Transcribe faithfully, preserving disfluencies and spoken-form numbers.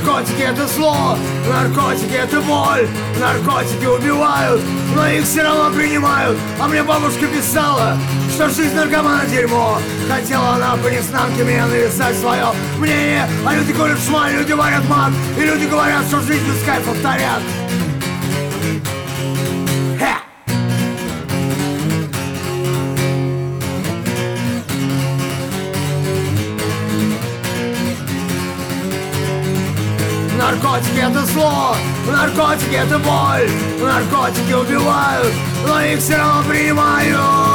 Наркотики это зло, наркотики это боль, наркотики убивают, но их все равно принимают. А мне бабушка писала, что жизнь наркомана дерьмо. Хотела она по незнанке мне навязать свое мнение. А люди говорят шмаль, люди варят мат, и люди говорят, что жизнь без кайфа повторят. Хе! Наркотики это зло, наркотики это боль, наркотики убивают, но их все равно принимают.